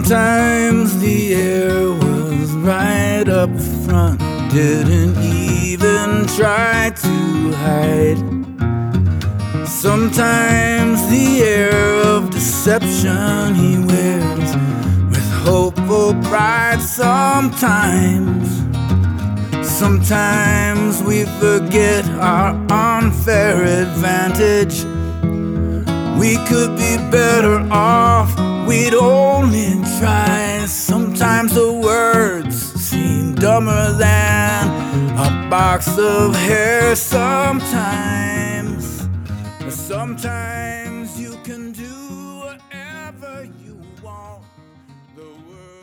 Sometimes the air was right up front, didn't even try to hide. Sometimes the air of deception he wears with hopeful pride. Sometimes we forget our unfair advantage. We could be better off, we'd only try. Sometimes the words seem dumber than a box of hair. Sometimes